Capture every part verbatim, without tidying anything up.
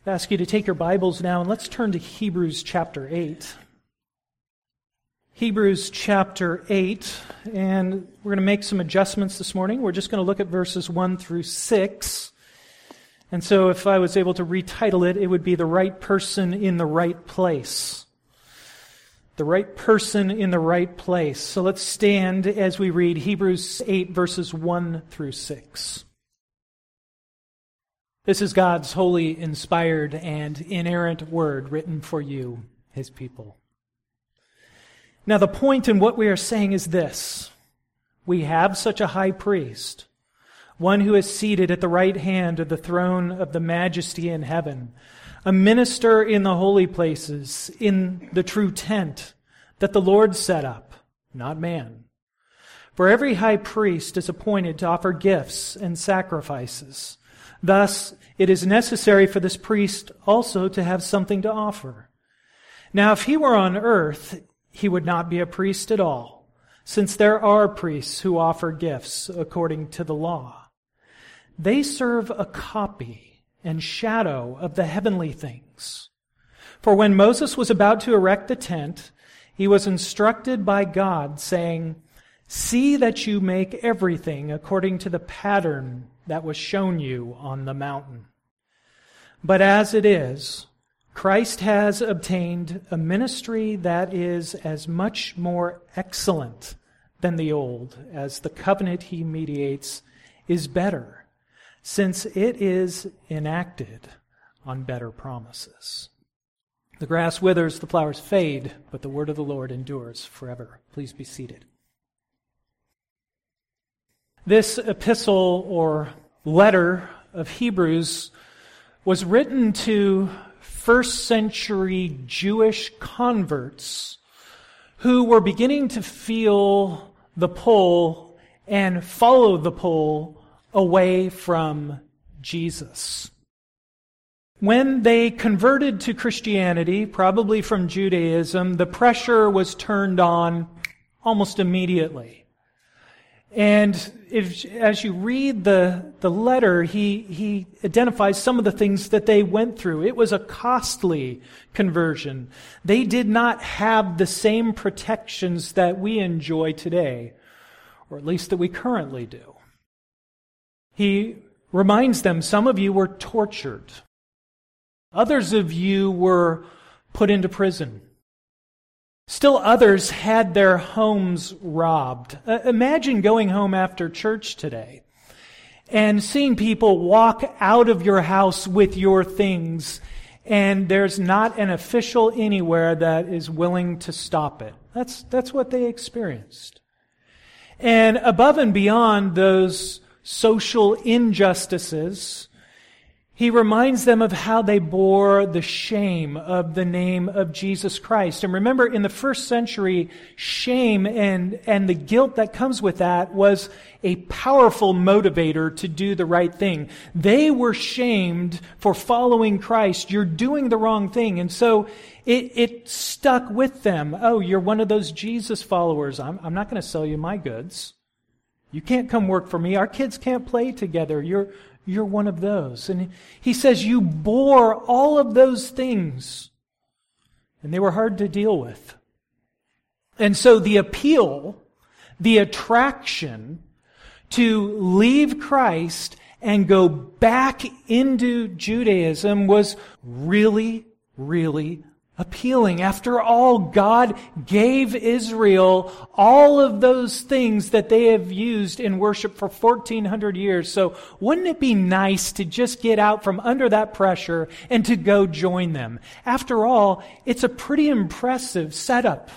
I ask you to take your Bibles now and let's turn to Hebrews chapter eight. Hebrews chapter eight, and we're going to make some adjustments this morning. We're just going to look at verses one through six. And so if I was able to retitle it, it would be The Right Person in the Right Place. The right person in the right place. So let's stand as we read Hebrews eight, verses one through six. This is God's holy, inspired, and inerrant word written for you, His people. Now the point in what we are saying is this. We have such a high priest, one who is seated at the right hand of the throne of the majesty in heaven, a minister in the holy places, in the true tent that the Lord set up, not man. For every high priest is appointed to offer gifts and sacrifices. Thus, it is necessary for this priest also to have something to offer. Now, if he were on earth, he would not be a priest at all, since there are priests who offer gifts according to the law. They serve a copy and shadow of the heavenly things. For when Moses was about to erect the tent, he was instructed by God, saying, "See that you make everything according to the pattern that was shown you on the mountain." But as it is, Christ has obtained a ministry that is as much more excellent than the old, as the covenant he mediates is better, since it is enacted on better promises. The grass withers, the flowers fade, but the word of the Lord endures forever. Please be seated. This epistle or letter of Hebrews was written to first century Jewish converts who were beginning to feel the pull and follow the pull away from Jesus. When they converted to Christianity, probably from Judaism, the pressure was turned on almost immediately. And if, as you read the, the letter, he, he identifies some of the things that they went through. It was a costly conversion. They did not have the same protections that we enjoy today, or at least that we currently do. He reminds them, some of you were tortured. Others of you were put into prison. Still others had their homes robbed. Uh, imagine going home after church today and seeing people walk out of your house with your things, and there's not an official anywhere that is willing to stop it. That's, that's what they experienced. And above and beyond those social injustices, he reminds them of how they bore the shame of the name of Jesus Christ. And remember, in the first century, shame and, and the guilt that comes with that was a powerful motivator to do the right thing. They were shamed for following Christ. You're doing the wrong thing. And so it, it stuck with them. Oh, you're one of those Jesus followers. I'm, I'm not going to sell you my goods. You can't come work for me. Our kids can't play together. You're You're one of those. And he says you bore all of those things. And they were hard to deal with. And so the appeal, the attraction to leave Christ and go back into Judaism was really, really appealing. After all, God gave Israel all of those things that they have used in worship for fourteen hundred years. So wouldn't it be nice to just get out from under that pressure and to go join them? After all, it's a pretty impressive setup.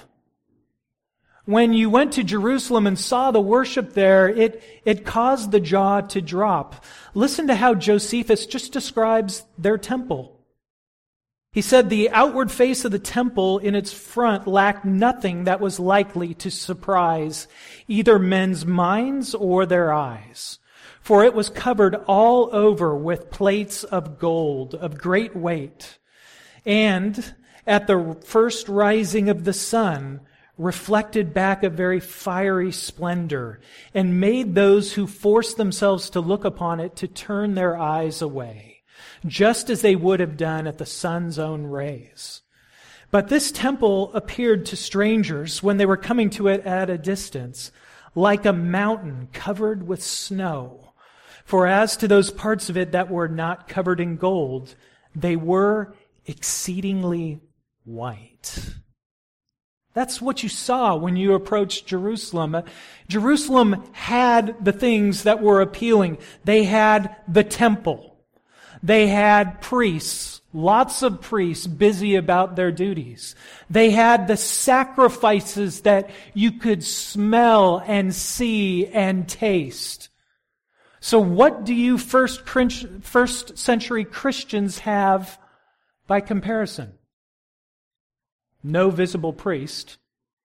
When you went to Jerusalem and saw the worship there, it, it caused the jaw to drop. Listen to how Josephus just describes their temple. He said, the outward face of the temple in its front lacked nothing that was likely to surprise either men's minds or their eyes. For it was covered all over with plates of gold of great weight. And at the first rising of the sun, reflected back a very fiery splendor and made those who forced themselves to look upon it to turn their eyes away. just as they would have done at the sun's own rays. But this temple appeared to strangers when they were coming to it at a distance, like a mountain covered with snow. For as to those parts of it that were not covered in gold, they were exceedingly white. That's what you saw when you approached Jerusalem. Jerusalem had the things that were appealing. They had the temple. They had priests, lots of priests busy about their duties. They had the sacrifices that you could smell and see and taste. So what do you first, first century Christians have by comparison? No visible priest,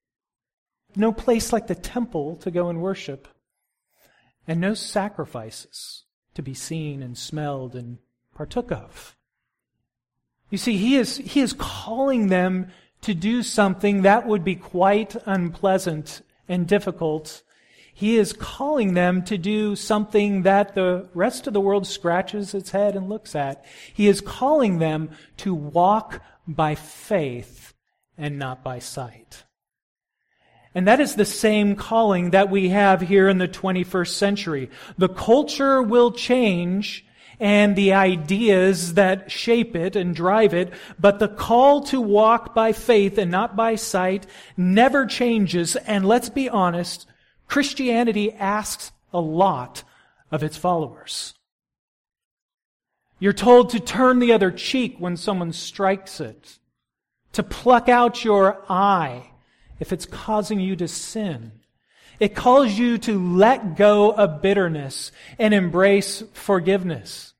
no place like the temple to go and worship, and no sacrifices to be seen and smelled and partook of. You see, he is, he is calling them to do something that would be quite unpleasant and difficult. He is calling them to do something that the rest of the world scratches its head and looks at. He is calling them to walk by faith and not by sight. And that is the same calling that we have here in the twenty-first century. The culture will change and the ideas that shape it and drive it, but the call to walk by faith and not by sight never changes. And let's be honest, Christianity asks a lot of its followers. You're told to turn the other cheek when someone strikes it, to pluck out your eye if it's causing you to sin. It calls you to let go of bitterness and embrace forgiveness.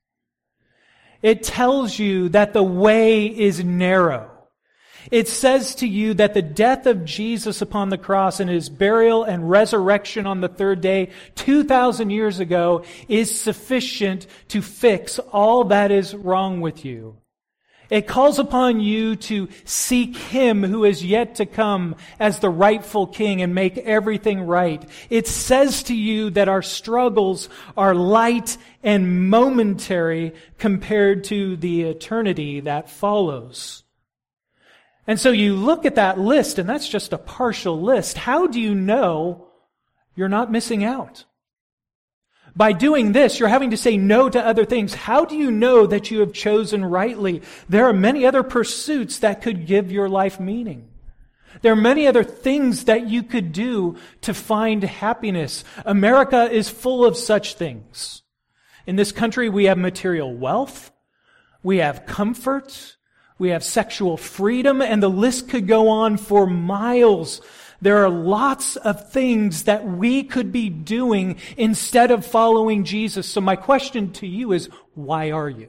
It tells you that the way is narrow. It says to you that the death of Jesus upon the cross and His burial and resurrection on the third day, two thousand years ago, is sufficient to fix all that is wrong with you. It calls upon you to seek Him who is yet to come as the rightful King and make everything right. It says to you that our struggles are light and momentary compared to the eternity that follows. And so you look at that list, and that's just a partial list. How do you know you're not missing out? By doing this, you're having to say no to other things. How do you know that you have chosen rightly? There are many other pursuits that could give your life meaning. There are many other things that you could do to find happiness. America is full of such things. In this country, we have material wealth, we have comfort, we have sexual freedom, and the list could go on for miles. There are lots of things that we could be doing instead of following Jesus. So my question to you is, why are you?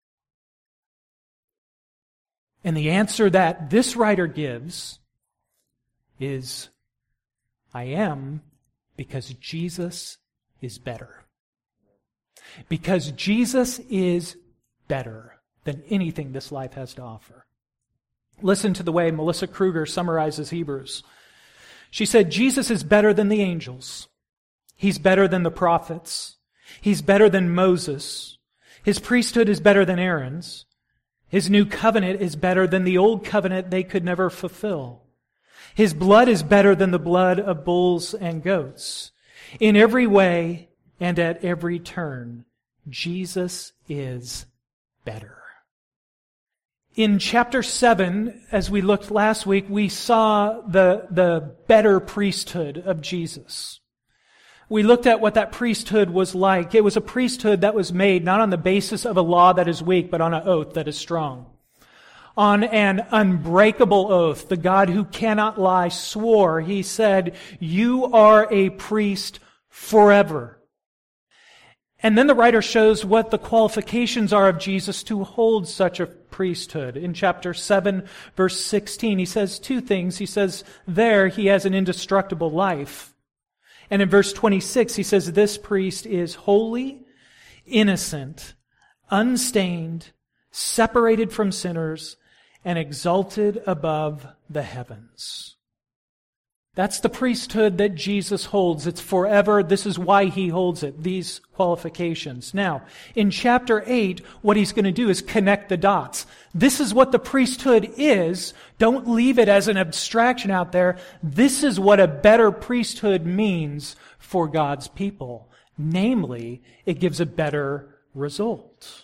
And the answer that this writer gives is, I am because Jesus is better. Because Jesus is better than anything this life has to offer. Listen to the way Melissa Kruger summarizes Hebrews. She said, Jesus is better than the angels. He's better than the prophets. He's better than Moses. His priesthood is better than Aaron's. His new covenant is better than the old covenant they could never fulfill. His blood is better than the blood of bulls and goats. In every way and at every turn, Jesus is better. In chapter seven, as we looked last week, we saw the, the better priesthood of Jesus. We looked at what that priesthood was like. It was a priesthood that was made not on the basis of a law that is weak, but on an oath that is strong. On an unbreakable oath, the God who cannot lie swore. He said, "You are a priest forever." And then the writer shows what the qualifications are of Jesus to hold such a priesthood. In chapter seven, verse sixteen, he says two things. He says there he has an indestructible life. And in verse twenty-six, he says this priest is holy, innocent, unstained, separated from sinners, and exalted above the heavens. That's the priesthood that Jesus holds. It's forever. This is why he holds it, these qualifications. Now, in chapter eight, what he's going to do is connect the dots. This is what the priesthood is. Don't leave it as an abstraction out there. This is what a better priesthood means for God's people. Namely, it gives a better result.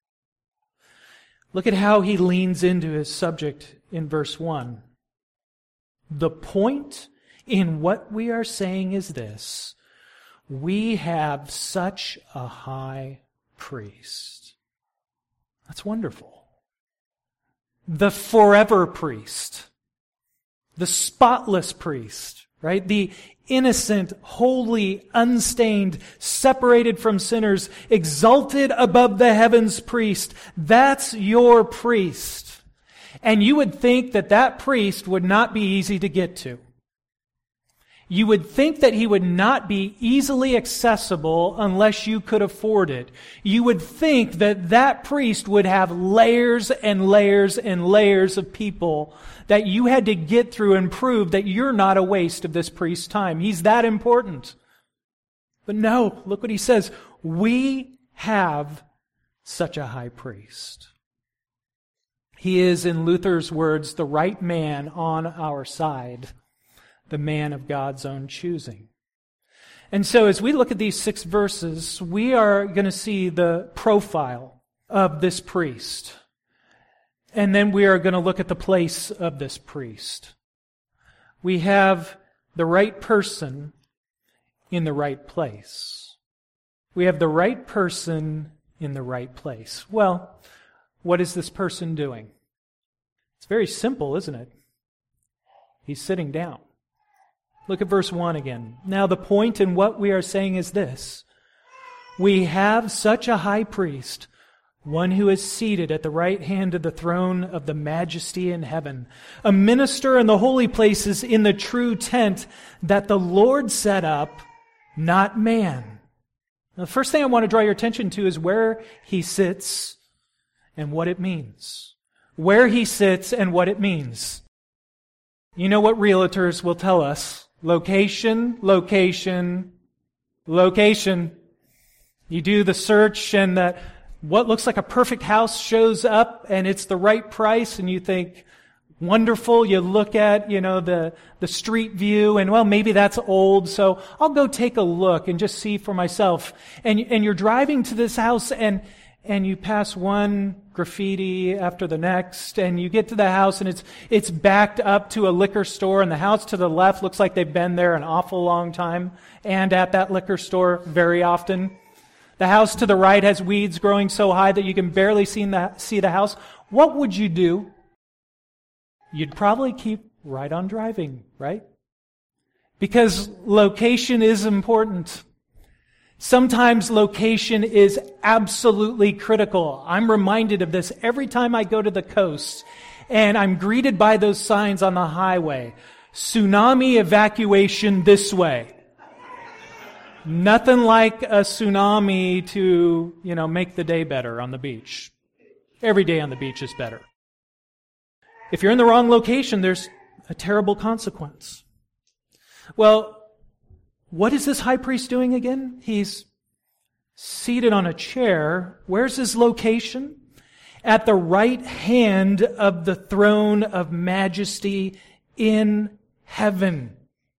Look at how he leans into his subject in verse one. The point in what we are saying is this: we have such a high priest. That's wonderful. The forever priest. The spotless priest, right? The innocent, holy, unstained, separated from sinners, exalted above the heavens priest. That's your priest. And you would think that that priest would not be easy to get to. You would think that he would not be easily accessible unless you could afford it. You would think that that priest would have layers and layers and layers of people that you had to get through and prove that you're not a waste of this priest's time. He's that important. But no, look what he says. We have such a high priest. He is, in Luther's words, the right man on our side. The man of God's own choosing. And so as we look at these six verses, we are going to see the profile of this priest. And then we are going to look at the place of this priest. We have the right person in the right place. We have the right person in the right place. Well, what is this person doing? It's very simple, isn't it? He's sitting down. Look at verse one again. Now the point in what we are saying is this: we have such a high priest, one who is seated at the right hand of the throne of the majesty in heaven, a minister in the holy places in the true tent that the Lord set up, not man. Now, the first thing I want to draw your attention to is where he sits and what it means. Where he sits and what it means. You know what realtors will tell us. Location, location, location. You do the search and the, what looks like a perfect house shows up and it's the right price and you think, wonderful. You look at, you know, the, the street view and, well, maybe that's old, so I'll go take a look and just see for myself. And, and you're driving to this house and, and you pass one graffiti after the next, and you get to the house and it's it's backed up to a liquor store, and the house to the left looks like they've been there an awful long time and at that liquor store very often. The house to the right has weeds growing so high that you can barely see the, see the house. What would you do? You'd probably keep right on driving, right? Because location is important. Sometimes location is absolutely critical. I'm reminded of this every time I go to the coast and I'm greeted by those signs on the highway. Tsunami evacuation this way. Nothing like a tsunami to, you know, make the day better on the beach. Every day on the beach is better. If you're in the wrong location, there's a terrible consequence. Well, what is this high priest doing again? He's seated on a chair. Where's his location? At the right hand of the throne of majesty in heaven.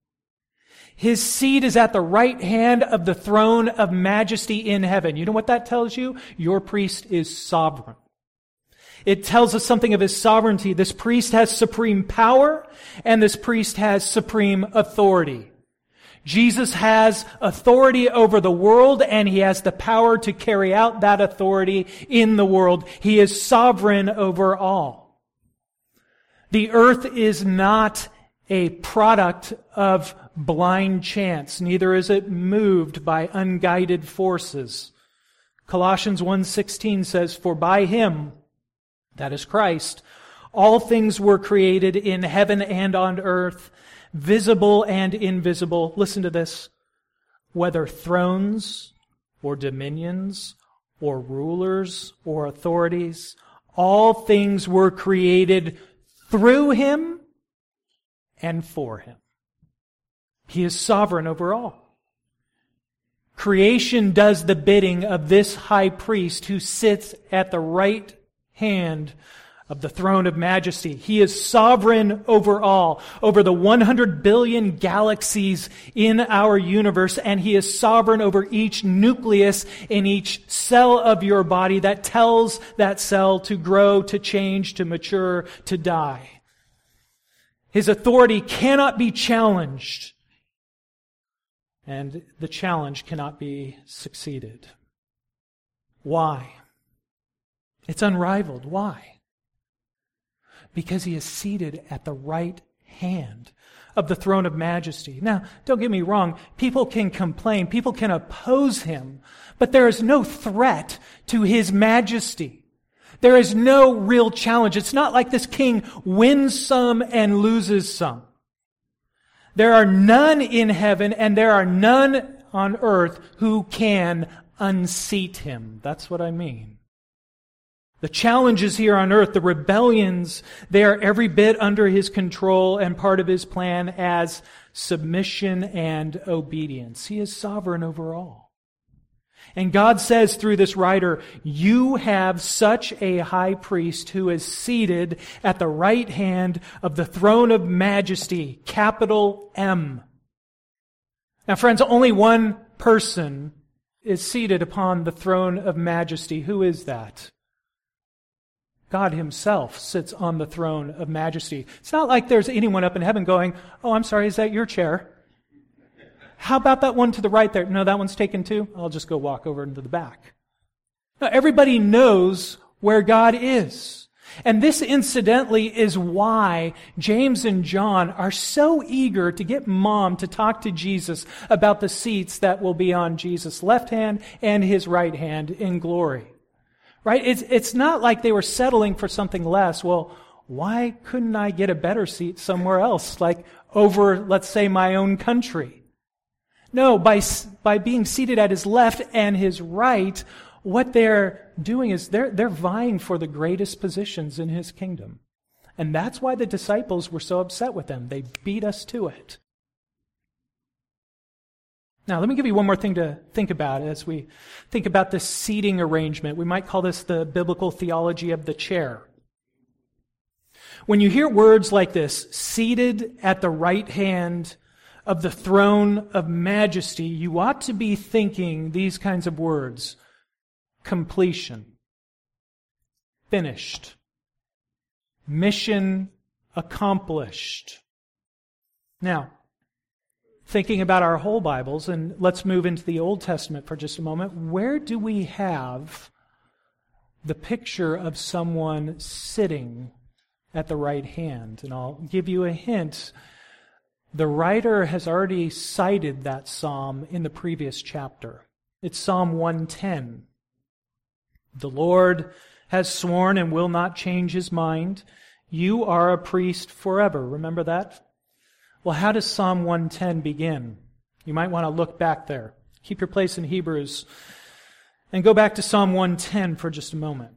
His seat is at the right hand of the throne of majesty in heaven. You know what that tells you? Your priest is sovereign. It tells us something of his sovereignty. This priest has supreme power, and this priest has supreme authority. Jesus has authority over the world, and he has the power to carry out that authority in the world. He is sovereign over all. The earth is not a product of blind chance, neither is it moved by unguided forces. Colossians one sixteen says, "For by him," that is Christ, "all things were created in heaven and on earth, visible and invisible," listen to this, "whether thrones or dominions or rulers or authorities, all things were created through him and for him." He is sovereign over all. Creation does the bidding of this high priest who sits at the right hand of the throne of majesty. He is sovereign over all, over the one hundred billion galaxies in our universe, and He is sovereign over each nucleus in each cell of your body that tells that cell to grow, to change, to mature, to die. His authority cannot be challenged, and the challenge cannot be succeeded. Why? It's unrivaled. Why? Because He is seated at the right hand of the throne of majesty. Now, don't get me wrong. People can complain. People can oppose Him. But there is no threat to His majesty. There is no real challenge. It's not like this king wins some and loses some. There are none in heaven and there are none on earth who can unseat Him. That's what I mean. The challenges here on earth, the rebellions, they are every bit under His control and part of His plan as submission and obedience. He is sovereign over all. And God says through this writer, you have such a high priest who is seated at the right hand of the throne of majesty, capital M. Now friends, only one person is seated upon the throne of majesty. Who is that? God Himself sits on the throne of majesty. It's not like there's anyone up in heaven going, oh, I'm sorry, is that your chair? How about that one to the right there? No, that one's taken too. I'll just go walk over into the back. Now, everybody knows where God is. And this, incidentally, is why James and John are so eager to get Mom to talk to Jesus about the seats that will be on Jesus' left hand and His right hand in glory. Right? It's, it's not like they were settling for something less. Well, why couldn't I get a better seat somewhere else, like over, let's say, my own country? No, by, by being seated at His left and His right, what they're doing is they're, they're vying for the greatest positions in His kingdom. And that's why the disciples were so upset with them. They beat us to it. Now, let me give you one more thing to think about as we think about this seating arrangement. We might call this the biblical theology of the chair. When you hear words like this, seated at the right hand of the throne of majesty, you ought to be thinking these kinds of words. Completion. Finished. Mission accomplished. Now, thinking about our whole Bibles, and let's move into the Old Testament for just a moment, where do we have the picture of someone sitting at the right hand? And I'll give you a hint. The writer has already cited that psalm in the previous chapter. It's Psalm one ten. The Lord has sworn and will not change His mind. You are a priest forever. Remember that? Well, how does Psalm one ten begin? You might want to look back there. Keep your place in Hebrews and go back to Psalm one ten for just a moment.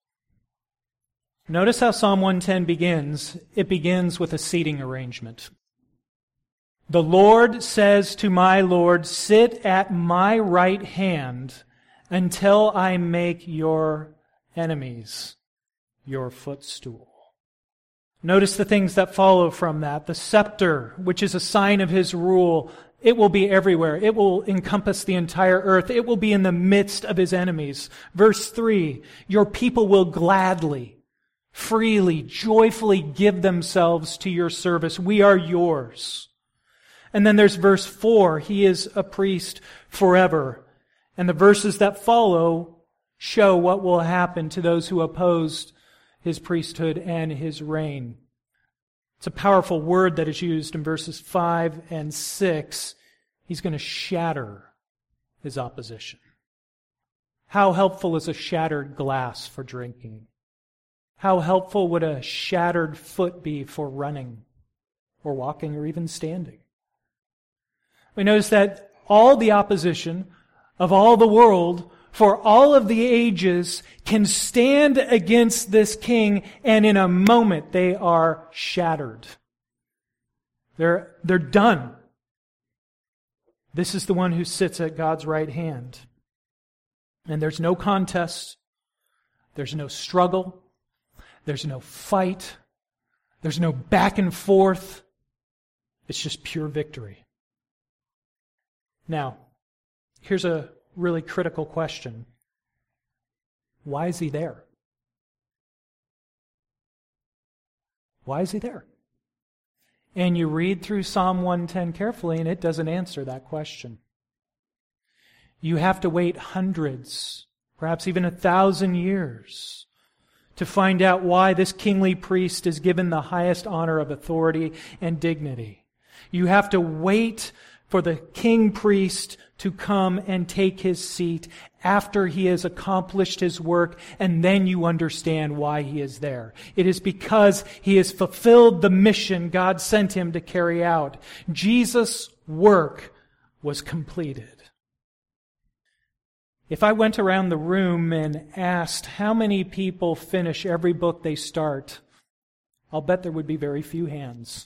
Notice how Psalm one ten begins. It begins with a seating arrangement. The Lord says to my Lord, sit at my right hand until I make your enemies your footstool. Notice the things that follow from that. The scepter, which is a sign of His rule, it will be everywhere. It will encompass the entire earth. It will be in the midst of His enemies. Verse three, your people will gladly, freely, joyfully give themselves to your service. We are yours. And then there's verse four, He is a priest forever. And the verses that follow show what will happen to those who opposed His priesthood and His reign. It's a powerful word that is used in verses five and six. He's going to shatter His opposition. How helpful is a shattered glass for drinking? How helpful would a shattered foot be for running or walking or even standing? We notice that all the opposition of all the world for all of the ages can stand against this king, and in a moment they are shattered. They're, they're done. This is the one who sits at God's right hand. And there's no contest. There's no struggle. There's no fight. There's no back and forth. It's just pure victory. Now, here's a really critical question. Why is he there? Why is he there? And you read through Psalm one ten carefully, and it doesn't answer that question. You have to wait hundreds, perhaps even a thousand years to find out why this kingly priest is given the highest honor of authority and dignity. You have to wait for the king priest to come and take his seat after he has accomplished his work, and then you understand why he is there. It is because he has fulfilled the mission God sent him to carry out. Jesus' work was completed. If I went around the room and asked how many people finish every book they start, I'll bet there would be very few hands.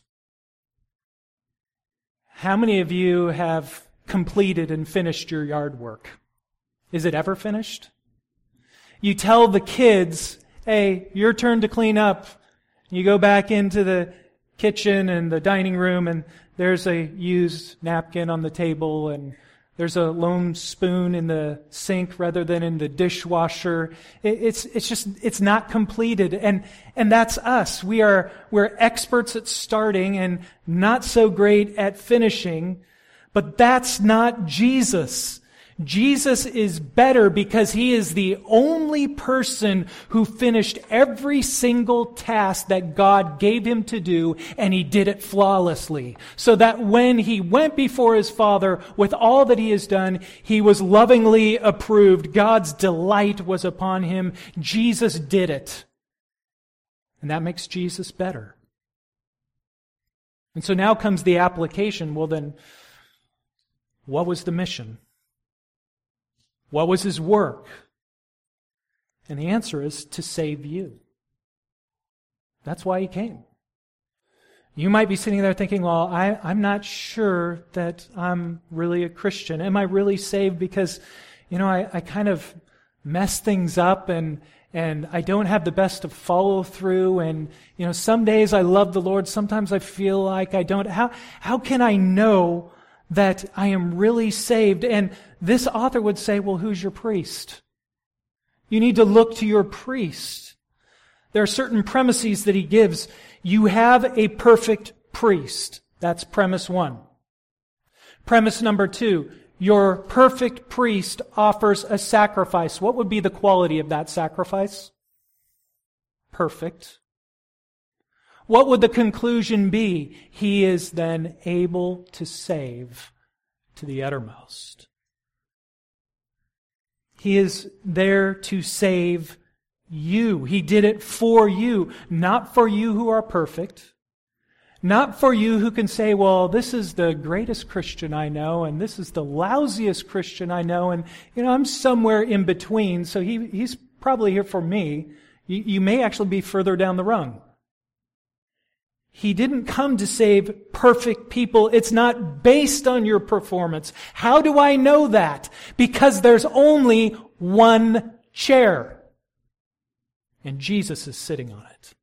How many of you have completed and finished your yard work? Is it ever finished? You tell the kids, hey, your turn to clean up. You go back into the kitchen and the dining room, and there's a used napkin on the table, and there's a lone spoon in the sink rather than in the dishwasher. It's it's just it's not completed, and and that's us. We are we're experts at starting and not so great at finishing, but that's not Jesus. Jesus is better because He is the only person who finished every single task that God gave Him to do, and He did it flawlessly. So that when He went before His Father with all that He has done, He was lovingly approved. God's delight was upon Him. Jesus did it. And that makes Jesus better. And so now comes the application. Well then, what was the mission? What was His work? And the answer is to save you. That's why He came. You might be sitting there thinking, well, I, I'm not sure that I'm really a Christian. Am I really saved? Because, you know, I, I kind of mess things up and and I don't have the best of follow through. And, you know, some days I love the Lord. Sometimes I feel like I don't. How, how can I know that I am really saved? And this author would say, well, who's your priest? You need to look to your priest. There are certain premises that he gives. You have a perfect priest. That's premise one. Premise number two, your perfect priest offers a sacrifice. What would be the quality of that sacrifice? Perfect. What would the conclusion be? He is then able to save to the uttermost. He is there to save you. He did it for you, not for you who are perfect, not for you who can say, well, this is the greatest Christian I know, and this is the lousiest Christian I know, and you know I'm somewhere in between, so he, he's probably here for me. You, you may actually be further down the rung. He didn't come to save perfect people. It's not based on your performance. How do I know that? Because there's only one chair. And Jesus is sitting on it.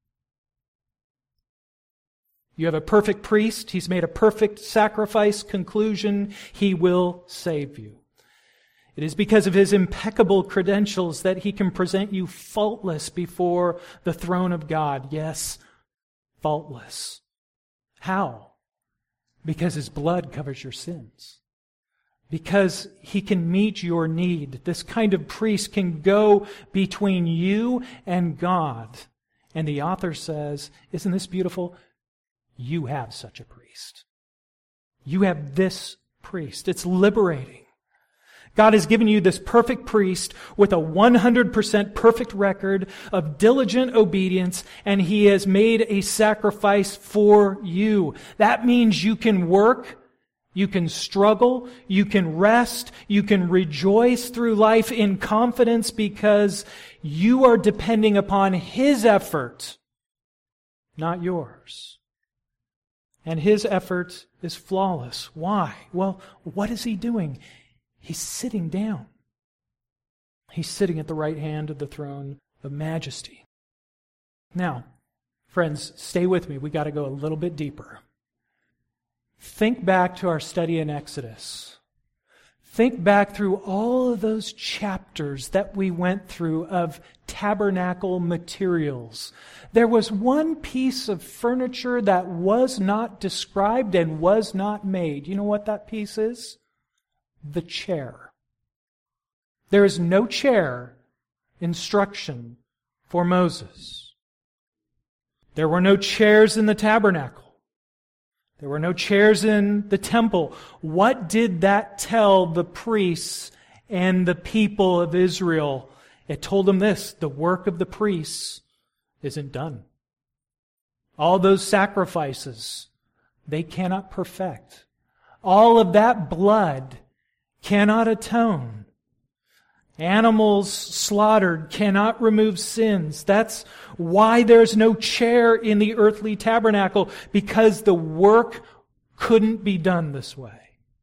You have a perfect priest. He's made a perfect sacrifice. Conclusion, He will save you. It is because of His impeccable credentials that He can present you faultless before the throne of God. Yes, faultless. How? Because His blood covers your sins. Because He can meet your need. This kind of priest can go between you and God. And the author says, isn't this beautiful? You have such a priest. You have this priest. It's liberating. God has given you this perfect priest with a one hundred percent perfect record of diligent obedience, and He has made a sacrifice for you. That means you can work, you can struggle, you can rest, you can rejoice through life in confidence because you are depending upon His effort, not yours. And his effort is flawless. Why? Well, what is he doing? He's sitting down. He's sitting at the right hand of the throne of majesty. Now, friends, stay with me. We've got to go a little bit deeper. Think back to our study in Exodus. Think back through all of those chapters that we went through of tabernacle materials. There was one piece of furniture that was not described and was not made. You know what that piece is? The chair. There is no chair instruction for Moses. There were no chairs in the tabernacle. There were no chairs in the temple. What did that tell the priests and the people of Israel? It told them this: the work of the priests isn't done. All those sacrifices, they cannot perfect. All of that blood cannot atone. Animals slaughtered cannot remove sins. That's why there's no chair in the earthly tabernacle, because the work couldn't be done this way.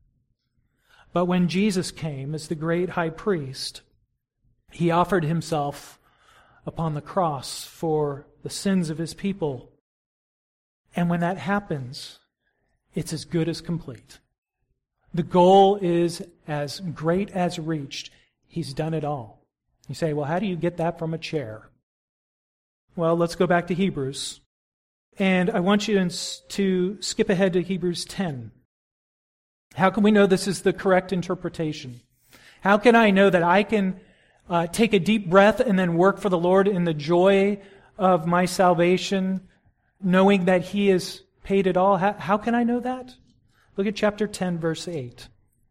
But when Jesus came as the great high priest, he offered himself upon the cross for the sins of his people. And when that happens, it's as good as complete. The goal is as great as reached. He's done it all. You say, well, how do you get that from a chair? Well, let's go back to Hebrews. And I want you to skip ahead to Hebrews ten. How can we know this is the correct interpretation? How can I know that I can uh, take a deep breath and then work for the Lord in the joy of my salvation, knowing that He has paid it all? How, how can I know that? Look at chapter ten, verse eight.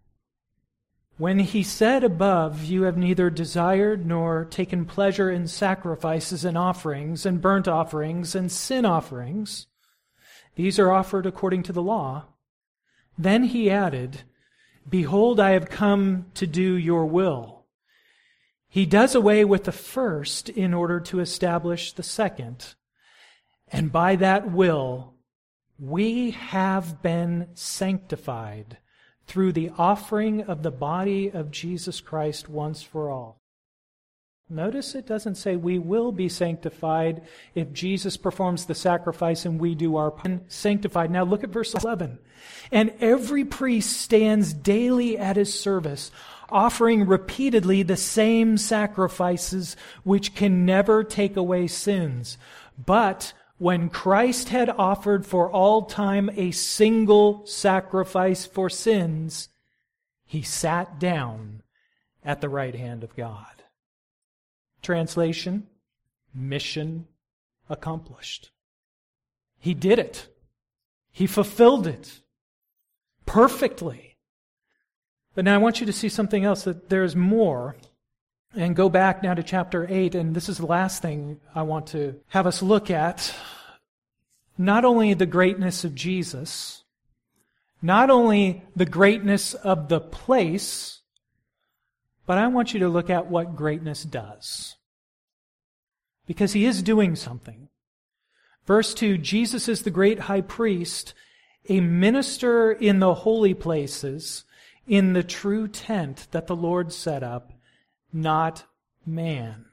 When he said above, you have neither desired nor taken pleasure in sacrifices and offerings and burnt offerings and sin offerings, these are offered according to the law. Then he added, behold, I have come to do your will. He does away with the first in order to establish the second. And by that will, we have been sanctified through the offering of the body of Jesus Christ once for all. Notice it doesn't say we will be sanctified if Jesus performs the sacrifice and we do our part. Sanctified. Now look at verse eleven. And every priest stands daily at his service, offering repeatedly the same sacrifices which can never take away sins. But when Christ had offered for all time a single sacrifice for sins, He sat down at the right hand of God. Translation, mission accomplished. He did it. He fulfilled it perfectly. But now I want you to see something else, that there's more. And go back now to chapter eight, and this is the last thing I want to have us look at. Not only the greatness of Jesus, not only the greatness of the place, but I want you to look at what greatness does. Because He is doing something. Verse two, Jesus is the great high priest, a minister in the holy places, in the true tent that the Lord set up, not man.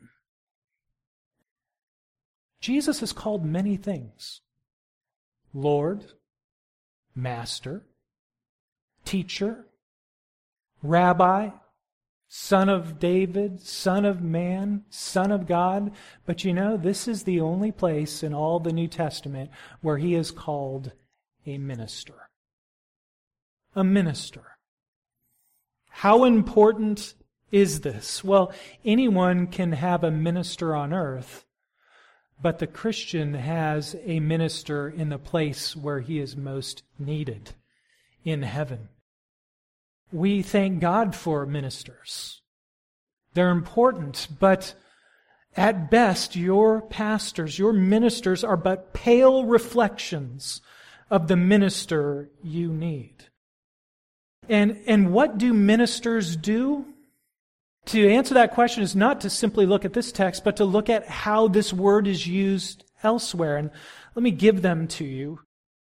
Jesus is called many things. Lord, Master, Teacher, Rabbi, Son of David, Son of Man, Son of God. But you know, this is the only place in all the New Testament where He is called a minister. A minister. How important is this? Well, anyone can have a minister on earth, but the Christian has a minister in the place where he is most needed, in heaven. We thank God for ministers. They're important, but at best, your pastors, your ministers are but pale reflections of the minister you need. And, and what do ministers do? To answer that question is not to simply look at this text, but to look at how this word is used elsewhere. And let me give them to you.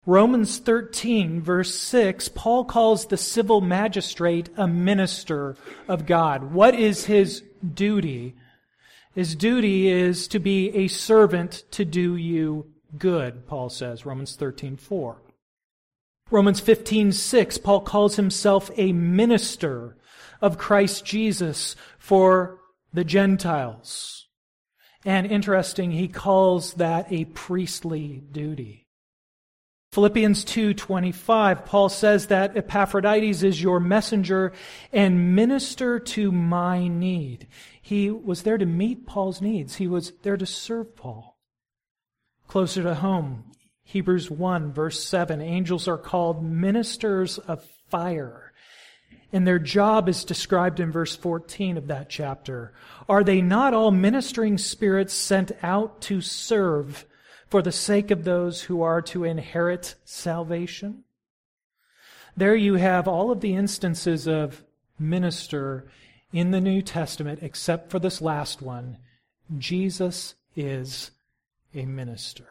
Romans thirteen, verse six, Paul calls the civil magistrate a minister of God. What is his duty? His duty is to be a servant to do you good, Paul says, Romans thirteen, four. Romans fifteen, six, Paul calls himself a minister of Christ Jesus for the Gentiles. And interesting, he calls that a priestly duty. Philippians two twenty-five, Paul says that Epaphroditus is your messenger and minister to my need. He was there to meet Paul's needs. He was there to serve Paul. Closer to home, Hebrews one, verse seven, angels are called ministers of fire. And their job is described in verse fourteen of that chapter. Are they not all ministering spirits sent out to serve for the sake of those who are to inherit salvation? There you have all of the instances of minister in the New Testament, except for this last one. Jesus is a minister.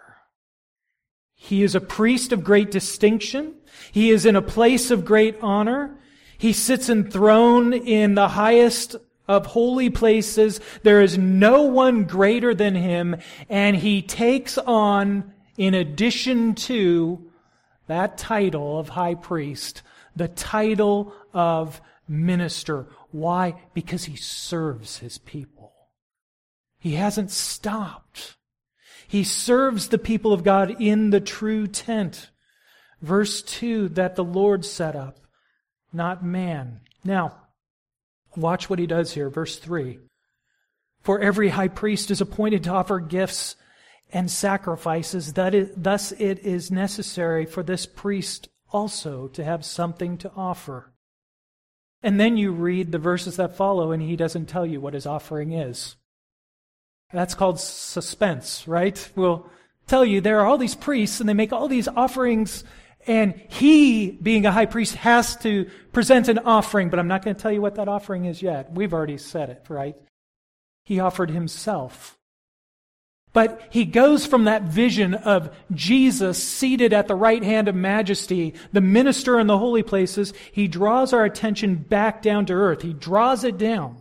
He is a priest of great distinction. He is in a place of great honor. He sits enthroned in the highest of holy places. There is no one greater than him, and he takes on, in addition to that title of high priest, the title of minister. Why? Because he serves his people. He hasn't stopped. He serves the people of God in the true tent. Verse two, that the Lord set up, not man. Now, watch what he does here. Verse three. For every high priest is appointed to offer gifts and sacrifices. That is, thus it is necessary for this priest also to have something to offer. And then you read the verses that follow and he doesn't tell you what his offering is. That's called suspense, right? We'll tell you there are all these priests and they make all these offerings, and he, being a high priest, has to present an offering, but I'm not going to tell you what that offering is yet. We've already said it, right? He offered himself. But he goes from that vision of Jesus seated at the right hand of majesty, the minister in the holy places. He draws our attention back down to earth. He draws it down.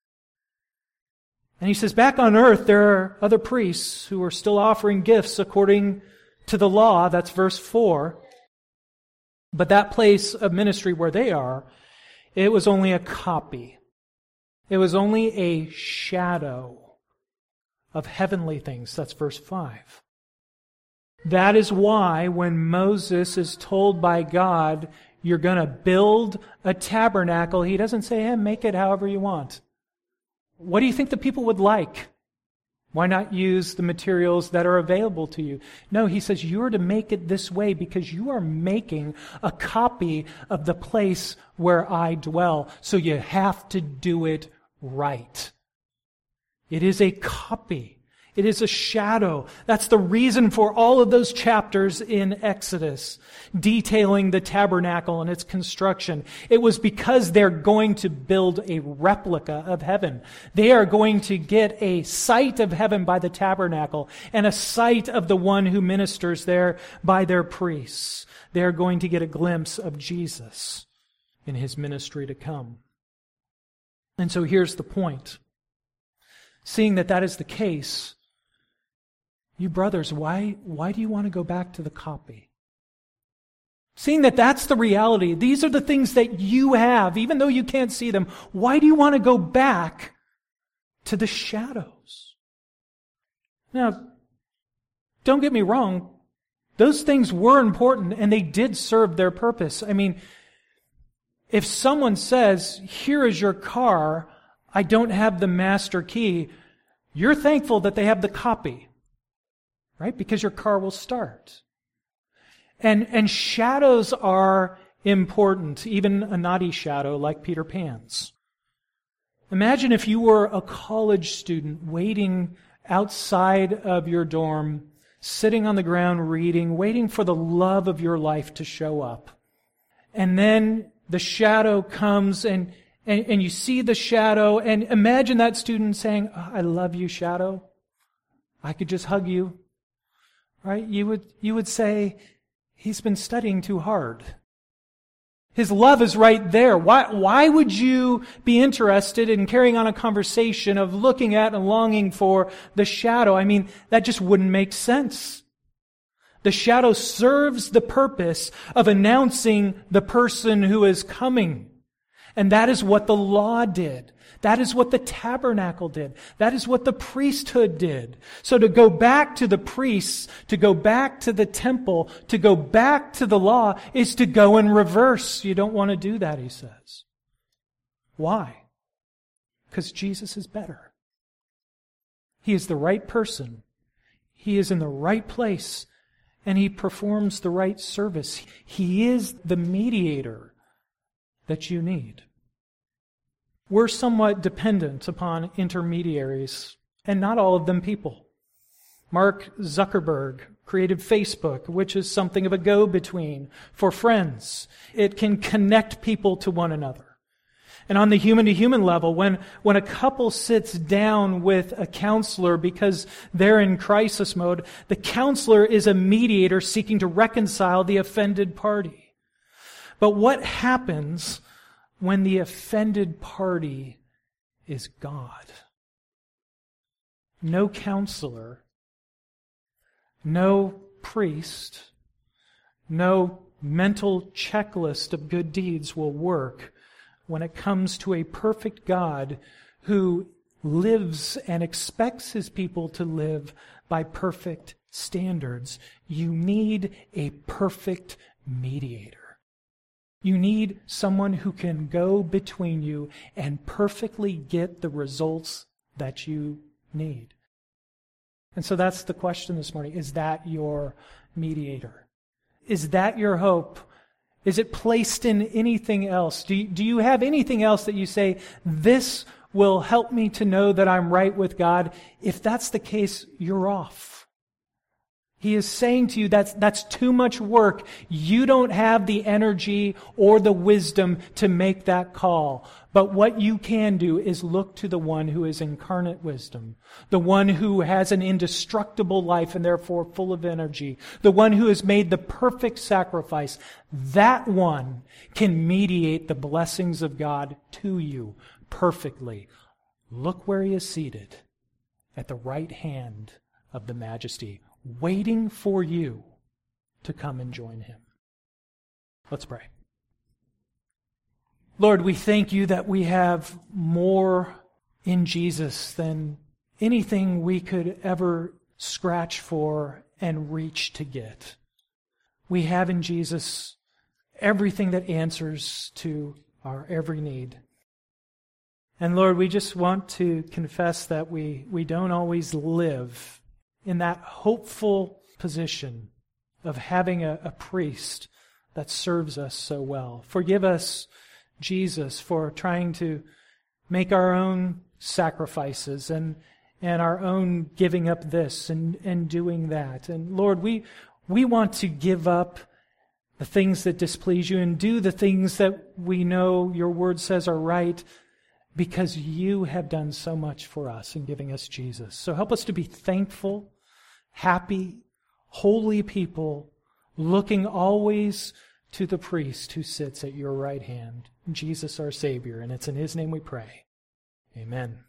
And he says, back on earth, there are other priests who are still offering gifts according to the law. That's verse four. But that place of ministry where they are, it was only a copy. It was only a shadow of heavenly things. That's verse five. That is why when Moses is told by God, you're going to build a tabernacle, he doesn't say, hey, make it however you want. What do you think the people would like? Why not use the materials that are available to you? No, he says you are to make it this way because you are making a copy of the place where I dwell. So you have to do it right. It is a copy. It is a shadow. That's the reason for all of those chapters in Exodus, detailing the tabernacle and its construction. It was because they're going to build a replica of heaven. They are going to get a sight of heaven by the tabernacle and a sight of the one who ministers there by their priests. They are going to get a glimpse of Jesus in his ministry to come. And so here's the point. Seeing that that is the case, you brothers, why, why do you want to go back to the copy? Seeing that that's the reality, these are the things that you have, even though you can't see them, why do you want to go back to the shadows? Now, don't get me wrong, those things were important and they did serve their purpose. I mean, if someone says, here is your car, I don't have the master key, you're thankful that they have the copy. Right? Because your car will start. And, and shadows are important, even a naughty shadow like Peter Pan's. Imagine if you were a college student waiting outside of your dorm, sitting on the ground reading, waiting for the love of your life to show up. And then the shadow comes and, and, and you see the shadow, and imagine that student saying, oh, I love you, shadow. I could just hug you. Right? You would, you would say, He's been studying too hard. His love is right there. Why, why would you be interested in carrying on a conversation of looking at and longing for the shadow? I mean, that just wouldn't make sense. The shadow serves the purpose of announcing the person who is coming. And that is what the law did. That is what the tabernacle did. That is what the priesthood did. So to go back to the priests, to go back to the temple, to go back to the law is to go in reverse. You don't want to do that, he says. Why? Because Jesus is better. He is the right person. He is in the right place. And He performs the right service. He is the mediator that you need. We're somewhat dependent upon intermediaries, and not all of them people. Mark Zuckerberg created Facebook, which is something of a go-between for friends. It can connect people to one another. And on the human-to-human level, when, when a couple sits down with a counselor because they're in crisis mode, the counselor is a mediator seeking to reconcile the offended party. But what happens when the offended party is God? No counselor, no priest, no mental checklist of good deeds will work when it comes to a perfect God who lives and expects His people to live by perfect standards. You need a perfect mediator. You need someone who can go between you and perfectly get the results that you need. And so that's the question this morning. Is that your mediator? Is that your hope? Is it placed in anything else? Do you, do you have anything else that you say, this will help me to know that I'm right with God? If that's the case, you're off. He is saying to you, that's, that's too much work. You don't have the energy or the wisdom to make that call. But what you can do is look to the one who is incarnate wisdom, the one who has an indestructible life and therefore full of energy, the one who has made the perfect sacrifice. That one can mediate the blessings of God to you perfectly. Look where He is seated at the right hand of the Majesty, waiting for you to come and join Him. Let's pray. Lord, we thank You that we have more in Jesus than anything we could ever scratch for and reach to get. We have in Jesus everything that answers to our every need. And Lord, we just want to confess that we, we don't always live in that hopeful position of having a, a priest that serves us so well. Forgive us, Jesus, for trying to make our own sacrifices and and our own giving up this and, and doing that. And Lord, we we want to give up the things that displease You and do the things that we know Your Word says are right, because You have done so much for us in giving us Jesus. So help us to be thankful, happy, holy people, looking always to the priest who sits at Your right hand, Jesus our Savior. And it's in His name we pray. Amen.